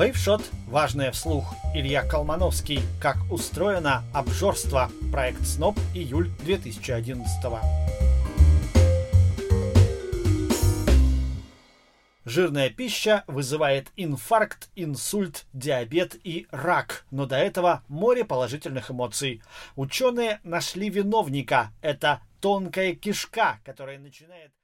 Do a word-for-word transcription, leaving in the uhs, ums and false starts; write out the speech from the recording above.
Вейвшот. Важное вслух. Илья Колмановский. Как устроено обжорство. Проект СНОП. Июль две тысячи одиннадцатого. Жирная пища вызывает инфаркт, инсульт, диабет и рак, но до этого море положительных эмоций. Ученые нашли виновника. Это тонкая кишка, которая начинает